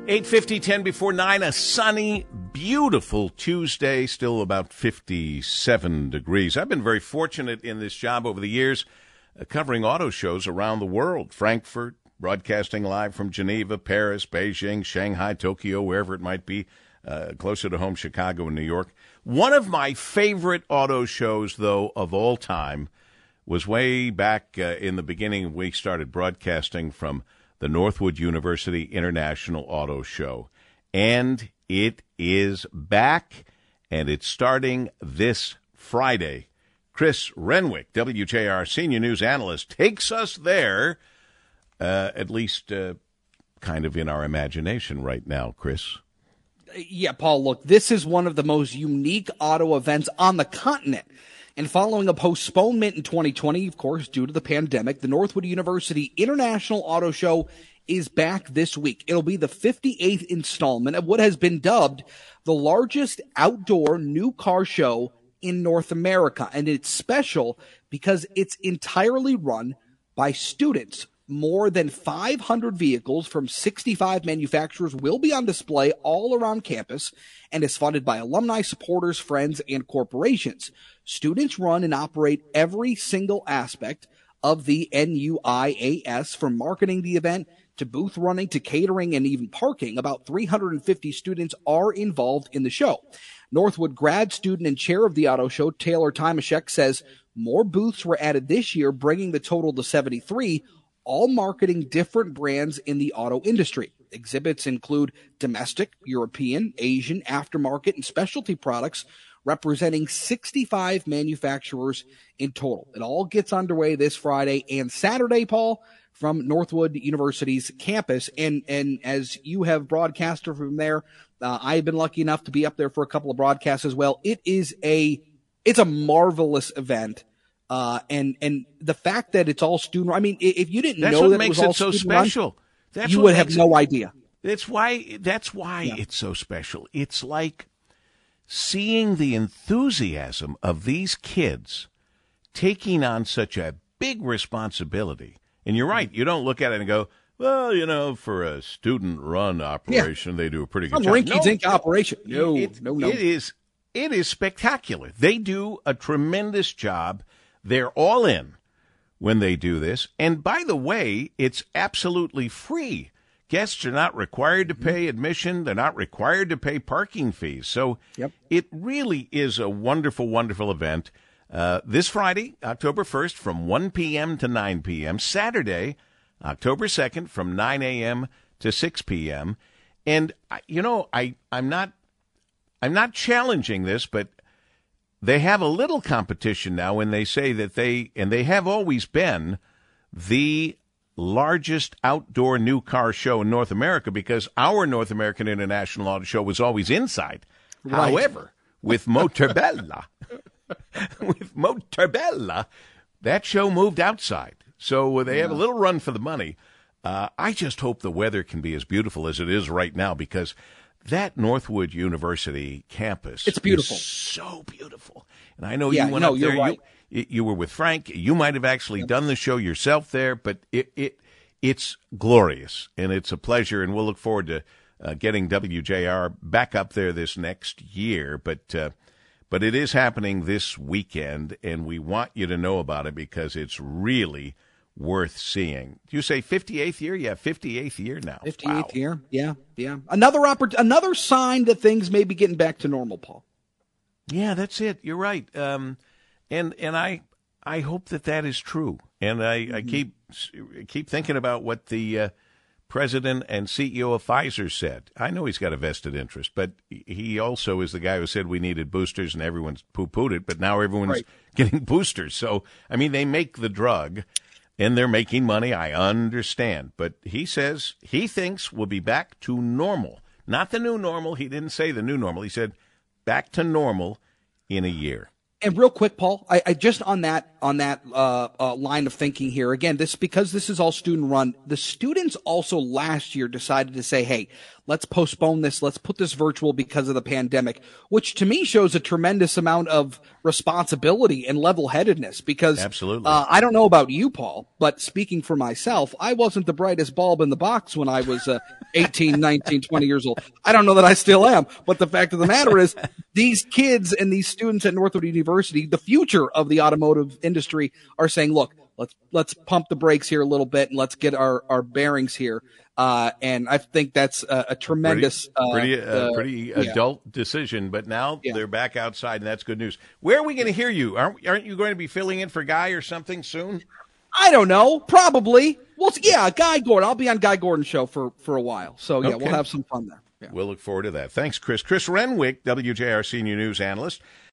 8:50, 10 before 9, a sunny, beautiful Tuesday, still about 57 degrees. I've been very fortunate in this job over the years, covering auto shows around the world. Frankfurt, broadcasting live from Geneva, Paris, Beijing, Shanghai, Tokyo, wherever it might be, closer to home, Chicago and New York. One of my favorite auto shows, though, of all time was way back in the beginning. We started broadcasting from the Northwood University International Auto Show. And it is back, and it's starting this Friday. Chris Renwick, WJR senior news analyst, takes us there, at least kind of in our imagination right now, Chris. Yeah, Paul, look, this is one of the most unique auto events on the continent. And following a postponement in 2020, of course, due to the pandemic, the Northwood University International Auto Show is back this week. It'll be the 58th installment of what has been dubbed the largest outdoor new car show in North America. And it's special because it's entirely run by students. More than 500 vehicles from 65 manufacturers will be on display all around campus and is funded by alumni, supporters, friends, and corporations. Students run and operate every single aspect of the NUIAS, from marketing the event to booth running to catering and even parking. About 350 students are involved in the show. Northwood grad student and chair of the auto show, Taylor Timashek, says more booths were added this year, bringing the total to 73, all marketing different brands in the auto industry. Exhibits include domestic, European, Asian, aftermarket, and specialty products representing 65 manufacturers in total. It all gets underway this Friday and Saturday, Paul, from Northwood University's campus. And as you have broadcasted from there, I've been lucky enough to be up there for a couple of broadcasts as well. It's a marvelous event. And the fact that it's all student, I mean, if you didn't know that it was all student special, you would have no idea. That's why it's so special. It's like seeing the enthusiasm of these kids taking on such a big responsibility. And you're right. You don't look at it and go, well, for a student-run operation, they do a pretty good job. Rinky-dink operation. No. It is spectacular. They do a tremendous job. They're all in when they do this. And by the way, it's absolutely free. Guests are not required to pay admission. They're not required to pay parking fees. So It really is a wonderful, wonderful event. This Friday, October 1st, from 1 p.m. to 9 p.m. Saturday, October 2nd, from 9 a.m. to 6 p.m. And, I'm not challenging this, but they have a little competition now when they say that they have always been the largest outdoor new car show in North America, because our North American International Auto Show was always inside. Right. However, with Motorbella, that show moved outside. So they have a little run for the money. I just hope the weather can be as beautiful as it is right now, because that Northwood University campus is so beautiful. And I know you went up there. Right. You were with Frank. You might have actually done the show yourself there, but it's glorious, and it's a pleasure, and we'll look forward to getting WJR back up there this next year. But it is happening this weekend, and we want you to know about it because it's really worth seeing. Do you say 58th year? Yeah, 58th year now. 58th year. Yeah. Another sign that things may be getting back to normal, Paul. Yeah, that's it. You're right. And I hope that is true. And I keep thinking about what the president and CEO of Pfizer said. I know he's got a vested interest, but he also is the guy who said we needed boosters, and everyone's poo-pooed it, but now everyone's getting boosters. So, I mean, they make the drug, and they're making money. I understand. But he says he thinks we'll be back to normal. Not the new normal. He didn't say the new normal. He said back to normal in a year. And real quick, Paul, I just on that line of thinking here again, because this is all student run. The students also last year decided to say, "Hey, let's postpone this. Let's put this virtual because of the pandemic," which to me shows a tremendous amount of responsibility and level-headedness. Because absolutely, I don't know about you, Paul, but speaking for myself, I wasn't the brightest bulb in the box when I was 18, 19, 20 years old. I don't know that I still am, but the fact of the matter is, these kids and these students at Northwood University, the future of the automotive industry, are saying, look, let's pump the brakes here a little bit and let's get our bearings here. And I think that's a tremendous, pretty adult decision. But now they're back outside, and that's good news. Where are we going to hear you? Aren't you going to be filling in for Guy or something soon? I don't know. Probably. Well, yeah, Guy Gordon. I'll be on Guy Gordon's show for a while. So yeah, we'll have some fun there. Yeah. We'll look forward to that. Thanks, Chris. Chris Renwick, WJR Senior News Analyst.